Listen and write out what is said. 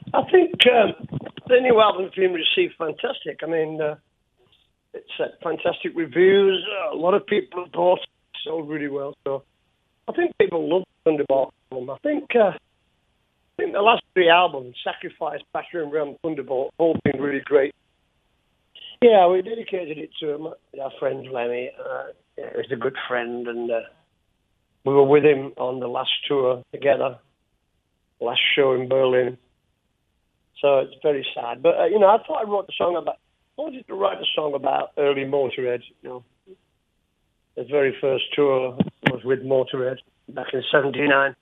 I think the new album's been received fantastic. I mean, it's fantastic reviews. A lot of people have bought it, sold really well. So I think people love the Thunderbolt album. I think the last three albums, Sacrifice, Battering Ram, Thunderbolt, all been really great. Yeah, we dedicated it to our friend Lemmy. He's a good friend, and we were with him on the last tour together, last show in Berlin. So it's very sad. But, I thought I wanted to write a song about early Motorhead. His very first tour was with Motorhead back in '79.